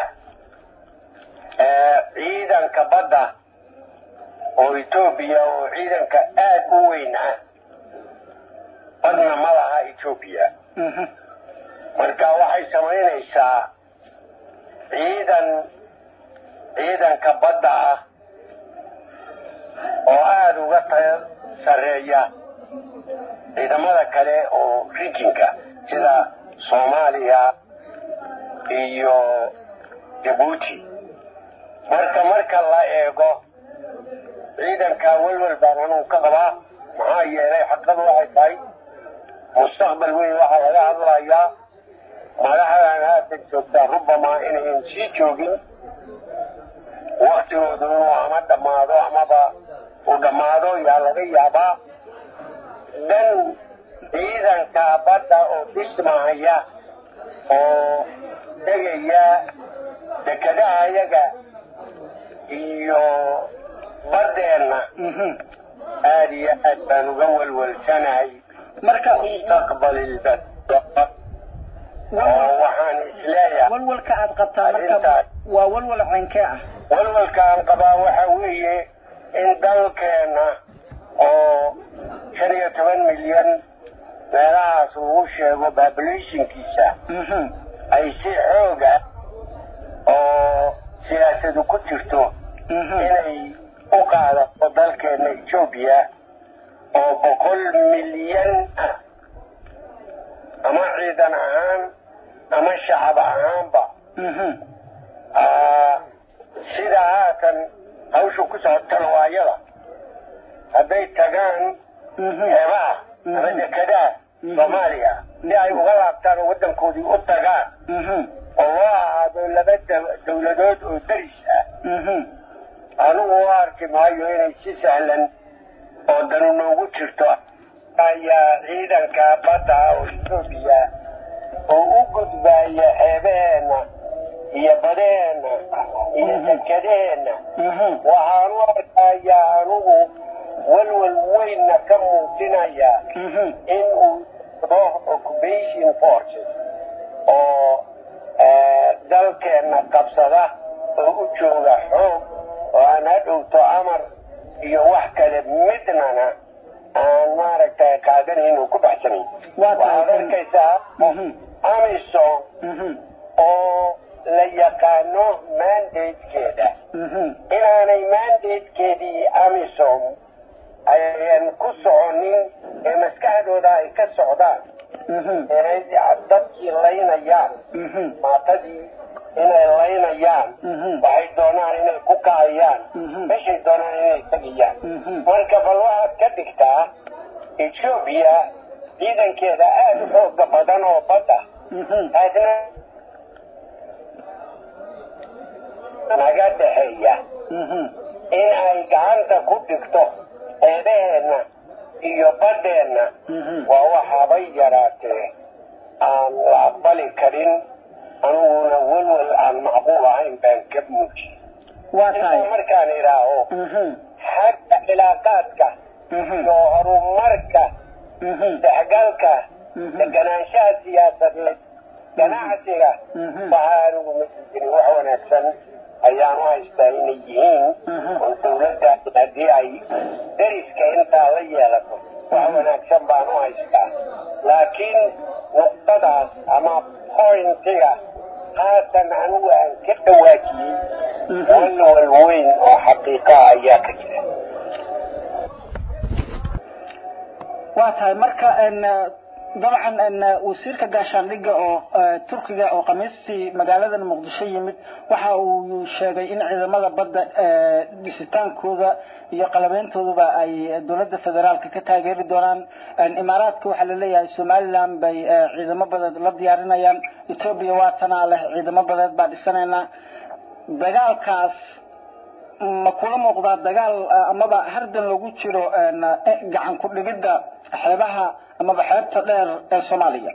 ciidanka badda oo Ethiopia oo ciidanka aad u weyn ah badna ma laha Ethiopia marka waxay samaynaysaa ciidanka badda ah oo aada uga sareeya ciidamada kale oo regionka sida Soomaaliya iyo Djibouti marka la eego ciidanka walwal baan anu ka qabaa maxaa yeelay xaqadu waxay tahay mustaqbal weyn waxaa laga hadlayaa madaxdan haatan joogtaa rubama inayn sii joogin waktigoodu inuu ama dhammaado amaba uu dhammaado yaa laga yaabaa dan ciidanka badda oo dhismahaya oo degaya dekadaha iyaga iyo badeenna aad iyo aad baan uga walwalsanahay marka mustaqbal ilbad oo waxaan isleeyahay walwalka aad qabtaa marka waa walwal ceenkee ah walwalka aan qabaa waxa weeye in dalkeena oo 15 milyan meelahaas lagu sheego populationkiisa ay si xooga oo siyaasadu ku jirto inay u qaadato dalkeena Ethiopia oo 100 milyan ah ama ciidan ahaan ama shacab ahaanba sida haatan hawshu ku socota waayada hadday tagaan xeebaha ama dekadaha Soomaaliya si ay uga laabtaan oo waddankoodii u tagaan oo loo ahaado laba dowladood oo daris ah anigu u arki maayo inay si sahlan oo danu noogu jirto ayaa ciidanka badda oo Ethiopia oo u gudbaya xeebaheena iyo badeena iyo dekedeena waxaan u arkayaa anigu walwal weynna ka muujinaya in uu occupation forces oo dalkeena qabsada oo u jooga xoog oo aan hadhowto amar iyo wax kale midnana aan maaragtay qaadanayn oo ku baxsanayn waxaad arkaysaa amisom oo la yaqaano mandatekeeda inaanay mandatekeedii amisom ayan ku soconin ee maskaxdooda ay ka socdaan ee dadkii laynayaan maatadii inay laynayaan karaan waxay doonaan inay ku kacayaan meeshay doonaan inay tegayaan marka bal waxaad ka dhigtaa Ethiopia ciidankeeda aad u xooga badan oo badda aadna naga dhexeeya in ay gacanta ku dhigto eedaheenna iyo badheenna waa waxaabay yaraatee aan la aqbali karin aniguna walwal aan macquul ahayn baan ka muuji intaa markaan idhaaho xagga cilaaqaadka iyo horumarka dexgalka deganaanshaha siyaasadeed ganacsiga waxaa anigu maijirin wax wanaagsan ayaan u haystaa inay yihiin oo dawladda haddii ay deriska intaa la yeelato wax wanaagsan baan u haystaa laakiin nuqtadaas ama pointiga haatan anigu aan ka dhawaajiyey walwal weyn oo xaqiiqa ayaa ka jira waa tahay marka dabcan wasiirka gaashaandhigga oo turkiga oo khamiistii magaalada muqdisho yimid waxa uu sheegay in ciidamada badda dhisitaankooda iyo qalabeyntooduba ay dowladda federaalka ka taageeri doonaan imaaraadka waxaa la leeyahay somaliland bay ciidamo badeed la diyaarinayaan Ethiopia waa tanaa leh ciidamo badeed baa dhisanayna dagaalkaas ma kula muuqdaa dagaal amaba hardan lagu jiro gacan ku dhigidda xeebaha amaba xeebta dheer ee Soomaaliya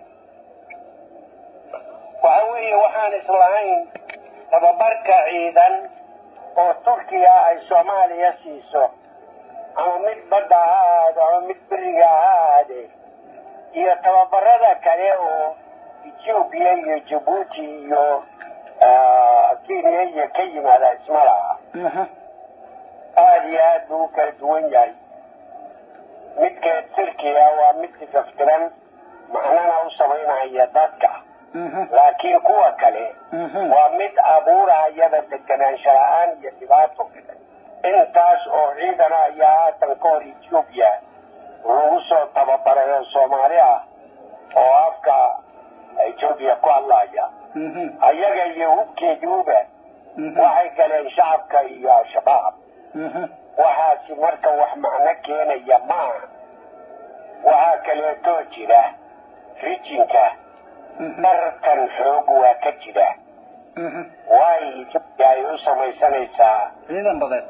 waxa weeye waxaan islahayn tababarka ciidan oo Turkiga ay Soomaaliya siiso ama mid badda ha ahaado ama mid beriga ha ahaade iyo tababarada kale oo Ethiopia iyo Djibouti iyo Kenya iyo ka yimaada isma laha aad iyo aad buu kala duwan yahay midka Turkiga waa mid tifaftiran macnana u samaynaya dadka laakiin kuwa kale waa mid abuuraya deganaansho la'aan iyo dhibaato intaas oo ciidan ayaa haatan ka hor Ethiopia lagu soo tababaray oo Soomaali ah oo afka Ethiopia ku hadlaya ayaga iyo hubkeeduuba waxay galeen shacabka iyo shabaab waxaasi marka wax macno keenaya maaha waxaa kaleeto jira rijinka dartan xoog waa ka jira waay Ethiopia ay u samaysanaysaa ciidan badan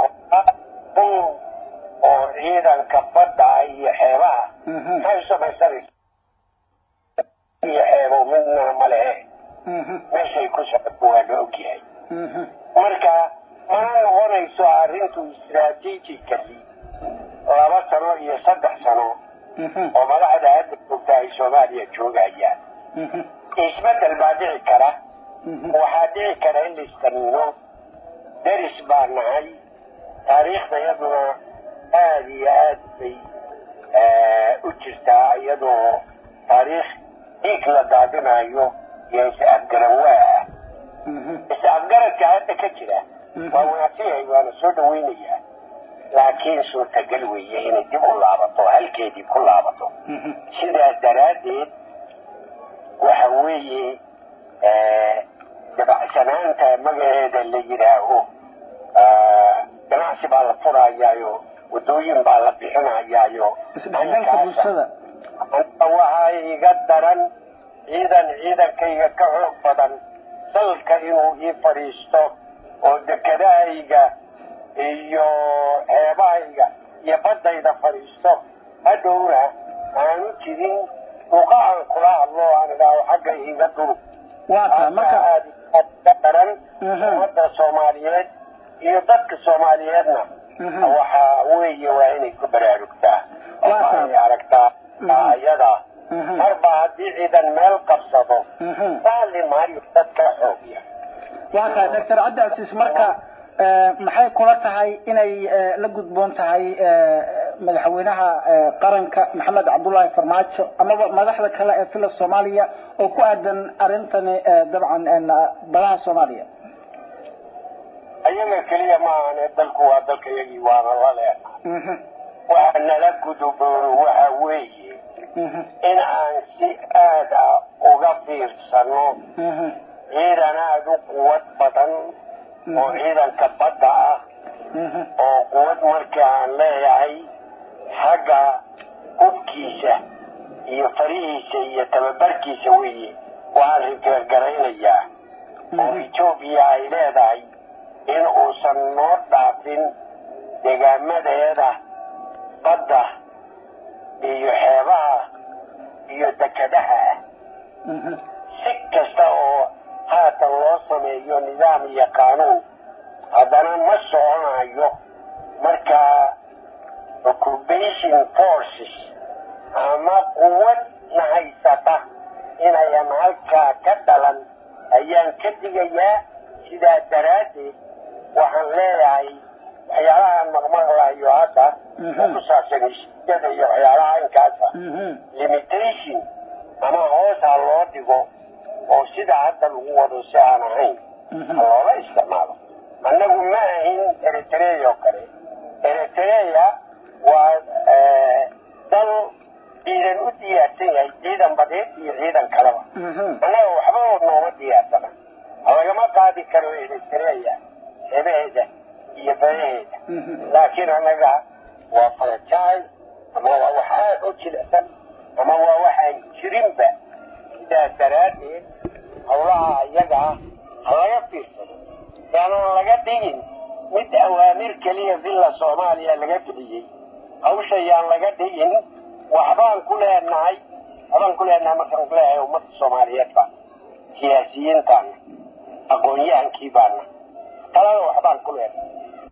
oo ciidanka badda iyo xeebaha maxay u samaysanaysaa iyo xeebo midna ma lehe meeshay ku socoto waa la ogyahay marka mana noqonayso arrintu istaraatiijikali 2 sano iyo 3 sano oo madaxda hadda joogta ay Soomaaliya joogayaan isbedel baa dhici kara waxaa dhici kara in la istaniino deris baa nahay taariikhda iyaduna aad iyo aad bay u jirtaa iyadoo taariikh dhiig la daadinayo iyo is-afgarawaa is-afgaradka hadda ka jira waa wanaagsanyahay waana soo dhaweynayaa laakiin suurtagal weeye inay dib u laabato halkeedii ku laabato sidaa daraaddeed waxa weeye dabacsanaanta magaceeda la yidhaaho ganacsi baa la furayaayo wadooyin baa la bixinayaayo isdhexgalka bulshada waxaa iga daran ciidankayga ka xoog badan dalka inuu ii fadhiisto oo dekedahayga iyo xeebahayga iyo baddayda fadhiisto hadhowna aanu jirin luqa aan kula hadlo aan idhaaho xagga iga duru aad ka daran ummadda Soomaaliyeed iyo dadka Soomaaliyeedna waxaa weeye waa inay ku baraarugtaa ay aragtaa ayada marba haddii ciidan meel qabsado raalli maayo dadka xoogiya waa tahay Dr. Cabdi marka maxay kula tahay inay la gudboon tahay madaxweynaha qaranka Maxamed Cabdullaahi Farmaajo ama madaxda kale ee fila Soomaaliya oo ku aadan arintani dabcan balaha Soomaaliya ayaga kaliya ma ahan dalku waa dalkayagii waana la leeyahay waxa nala gudboon waxa weeye in aan si aad ah uga fiirsano ciidan aad u quwad badan oo ciidanka badda ah oo quwad markii aan leeyahay xagga hubkiisa iyo farihiisa iyo tababarkiisa weeye waxaan rifeergaraynayaa oo etoobiya ay leedahay in uusan noo dhaafin deegaamadeeda badda iyo xeebaha iyo dekadaha ah si kasta oo haatan loo sameeyo nidaam iyo qaanuun haddana ma soconayo marka occupation forces ama quwad na haysata inayan halkaa ka dhalan ayaan ka digayaa sidaa daraaddeed waxaan leeyahay waxyaalahaan maqmaqlayo hadda oo ku saabsan heshiisyada iyo waxyaalaha inkaasa limitation ama hoos ha loo dhigo oo sida hadda lagu wado si aan ahayn ha loola isticmaalo annagu ma ahin eritrea oo kale eritrea waa dal ciidan u diyaarsan yahay ciidan badeed iyo ciidan kaleba annaga waxba nooma diyaarsana lagama qaadi karo eritrea xeebaheeda iyo badaheeda laakiin annaga waa franchise ama waa wax aad u jilicsan ama waa waxaan jirinba sidaas daraaddeed howlaha iyaga ah ha laga fiirsado yaanaan laga dhigin mid awaamir keliya villa soomaaliya laga bixiyey hawsha yaan laga dhigin waxbaan ku leenahay markaan ku leeyahay ummadda soomaaliyeed baan siyaasiyiintaana aqoon-yahankii baana talada waxbaan ku leenahay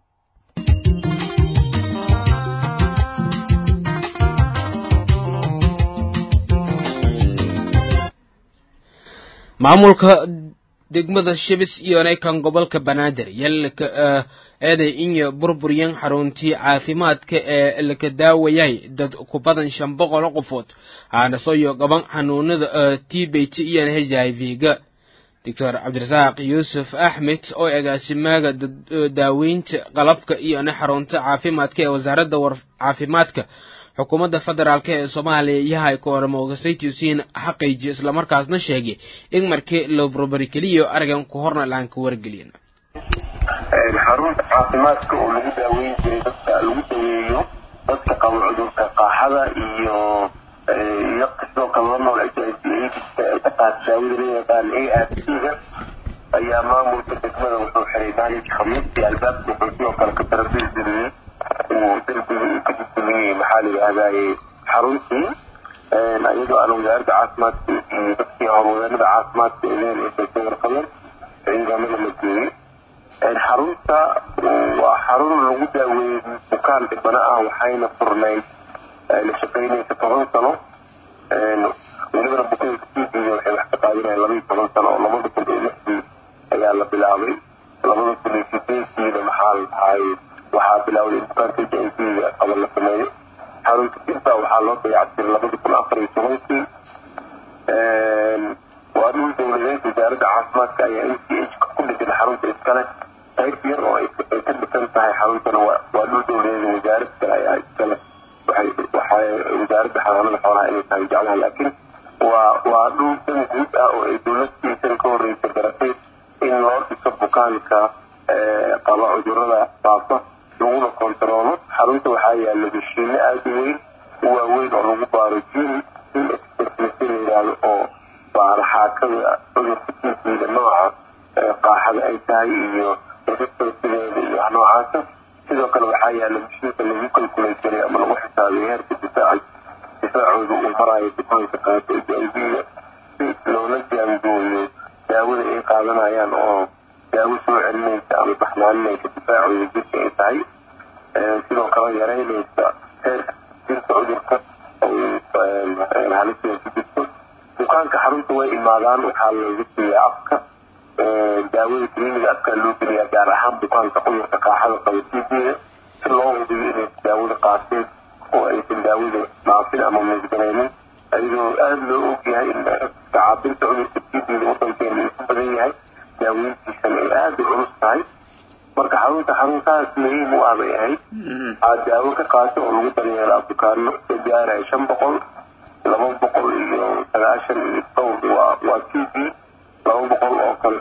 maamulka degmada Shibis iyo kan gobolka Banaadir yalka eeday in burburiyeen xaruntii caafimaadka ee la ka daawayay dad ku badan 500 qofood aana soo gaban xanuunada TB iyo HIV-ga Dr. Cabdirasaaq Yuusuf Ahmed oo agaasimaha daaweynta qalabka iyo xarunta caafimaadka ee wasaaradda caafimaadka xukuumadda federaalka ee Soomaaliya yahay koormoogaysiin xaqiijiyo isla markaasna sheegay in markii loo burburikaliyo argan ku horna laan ka wargelin xarunta caafimaadka oo lagu daaweyn jiray dadka lagu daweeyo dadka qaba cudurka qaaxada iyo sidoo kale nool ka qaadsaawida ART-ga ayaa maamulka degmada wuxuu xiray maalinka khamiistii albaabka wuxuu sidoo kale ka tarbiil jiriyey ودربي كتبني محالي هذا حرونتي أيضا أنا وزارة عاصمات بكتي وزارة عاصمات إلين إنتاجير قبل عندما نمتني الحرونتا وحرون الوجودة ومكان بناءها وحين فرناي لشقيني كتغن سنة ونبرا بكل كتير وحين احتقادنا لبي كتغن سنة ولماذا كنت نحبي أيها الله بالعظيم لماذا كنت كتير لمحال هاي waxaa bilowday imtixaanka JNT qabal la sameeyay xarunta inta waxaa loo dayactiray 2014 waa dhul dowladeed wasaaradda caafimaadka ayaa NCH ku dhigay xarunta iskale qayb yar oo ay ka dhisan tahay xaruntana waa dhul dowladeed wasaaradda ayaa iskale waxay wasaaradda xanaanada xoolaha inay tahay jeclaha laakiin waa dhul dan guud ah oo ay dowladdiisan ka horreysa garatay in loo dhiso bukaanka qaba cudurrada faafa laguna kontaroolo xarunta waxaa yaala mashiino aad u weyn waaweyn oo lagu baaro jin in expertmasi la yidhaahdo oo baaro xaakada cudurka tiisiida nooca qaaxada ay tahay iyo resistasideeda iyo wax noocaasa sidoo kale waxaa yaala mashiinka lagu kalkulaysaray ama lagu xisaabiyo heerka difaacooda uu marayo bukaanka qaata HIV-ga si loola jaangooyo daawada ay qaadanayaan oo daawo soo celinaysa ama baxnaaninaysa difaacooda jirka ay tahay sidoo kale yaraynaysa heerka jirka cudurka halisiga ku jirto bukaanka xarunta way imaadaan waxaa looga siiyaa afka daawada kliniga afkaa loo geliyaa gaar ahaan bukaanka cudurka qaaxada qaba TB-ga si loo hubiyo inay daawada qaateen oo aysan daawada dhaafin ama misgaraynin ayadoo aada loo ogyahay in caabinta cudurka TB-ga wadankeena uu ku badan yahay daaweyntiisana ay aada u culus tahay marka xaruntaas muhiim u ah bay ahayd aad daawo ka qaato oo lagu daryeelaa bukaano ka gaaraya 500 290 waa TB 200 oo kale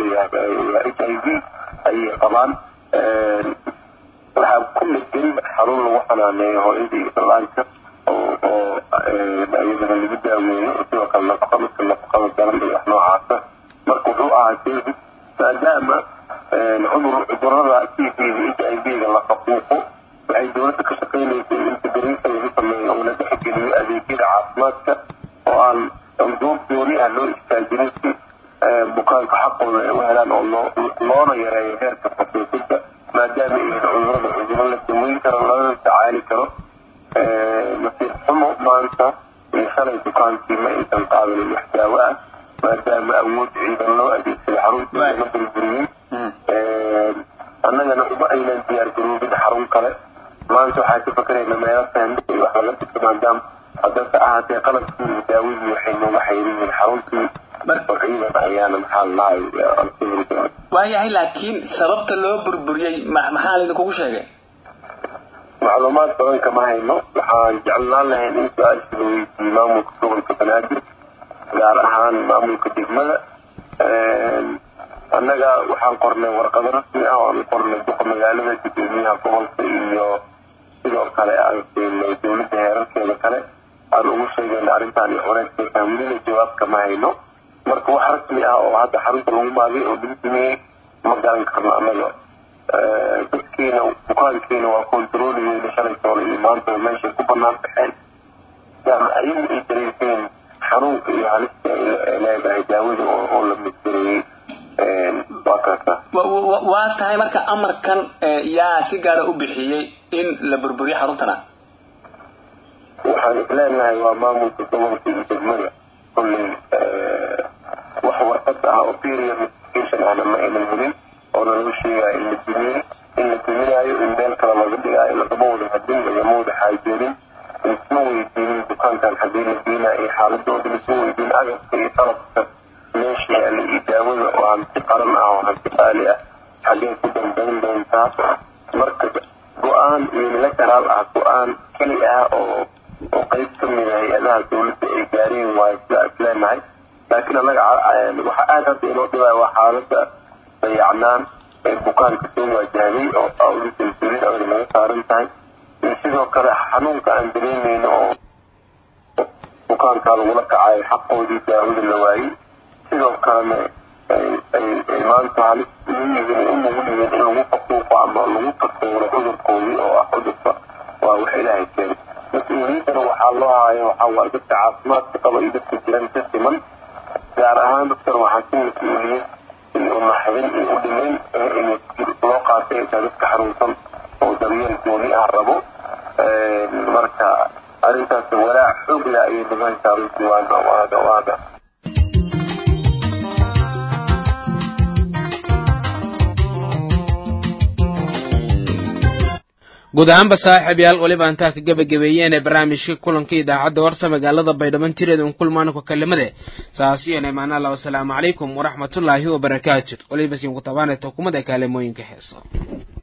HIV ayay qabaan waxaa ku midin xarun lagu xanaaneeyo hooyada iyo dhallaanka oo iyadana lagu daaweeyo sidoo kale nafaqada daran iyo wax noocaasa marka wuxuu ahaa david maadaama cudurada HIV-ga la qabuuqo waxay dowladda ka shaqaynaysay inta beriisa lagu sameeyo oo la dhexgeliyo adeegyada caafimaadka oo aan duub dooni ah loo istaajinin si bukaanka xaqooda ay u helaan oo loona yareeyo heerka xasuusinta maadaama ay cuduro la daweyn karo lana tacaali karo nasiib xumo maanta iyo shalay dukaankii ma aysan qaadanin wax daawo ah maadaama awood ciidan loo adeegsado xaruntii lama burburiyey annagana uma aynan diyaar garoobin xarun kale maanta waxaa ka fakarayna meelo fahmi iyo wax laga dhigto maadaama haddase ahaatee qalabkii iyo daawadii waxay nooga xayriyiin xaruntii oo ciidan ayaana maxaa lahay waayahay laakiin sababta loo burburiyey maxaa laydinkugu sheegay macluumaad badan kama hayno waxaan jeclaan lahayn in su-aasha la weydiiyey maamulka gobolka banaadir gaar ahaan maamulka degmada annaga waxaan qornay warqado rasmi ah oo aan qornay duqa magaalada gudoomiyaha gobolka iyo sidoo kale aan siinay dowladda heerarkeeda kale aan ugu sheegayna arrintan iyo culeyskeeda welina jawaab kama hayno marka wax rasmi ah oo hadda xarunta lagu maagay oo lagu sameeyey ma garan karno annaga dadkiina bukaankiina waa kontarooliyeyna shalay toole iyo maanta meeshay ku banaan baxeen maadaama ayagu ay dareyseen xanuunka iyo halista ay leedahay daawada oo la midgareeyey waa kaasa waa tahay marka amarkan yaa si gaara u bixiyey in la burburiyo xaruntana waxaan isleenahay waa maamulka gobolka iyo degmada kulley wax warqad ah oo period notification ahna ma aynan helin oona lagu sheegaayo in la dumiyey in la duminaayo in meel kale laga dhigaayo lagama wada hadin lagama wada xaajoonin isma weydiinin dukaankan haddii la geenaayo iyo xaaladooda isma weydiin agabka iyo qalabka meesha yaala iyo daawada oo hanti qaran ah oo hanti qaali ah xaggee ku dambayn doontaa marka go-aan unilateral ah go-aan keli ah oo qayb ka mid ah hay-adaha dowladda ay gaareen waayo sida isleenahay laakiin annaga waxa aada hadda inoo dhibaayo waa xaaladda dayacnaan ee bukaanka soo waajahday oo awlisalsulid ay naga saaran tahay iyo sidoo kale xanuunka aan dareemayno oo bukaankaa lagula kacayo xaqoodii daawada la waayey sidoo kalena ay maanta halis ugu yimid in lagu faquuqo ama lagu takuuro cudurkoodii oo ah cudurka waa wax ilaahay keenay mas-uuliyiintana waxaa loo haayo waxaa waaye dadka caafimaadka qaba iyo dadka jiran ka siman gaar ahaan dadkan waxaa si mas-uuliyad iyo naxdin iyo u dhimayn loo qaatay intaa dadka xanuunsan oo daryeel gooni ah rabo marka arrintaas walaac xoog leh ayay nimankaa runtii waada guud ahaanba saaxiibayaal waliba intaa ka gabagabeeyeen barnaamijka kulanka idaacadda warsa magaalada baydhabo tireed un kulmaan ku kalimade saasiyan imaan Allah wassalaamu calaykum waraxmatullaahi wabarakaatuh waliba siin ku tabaanay xukuumadda kaalmooyinka heeso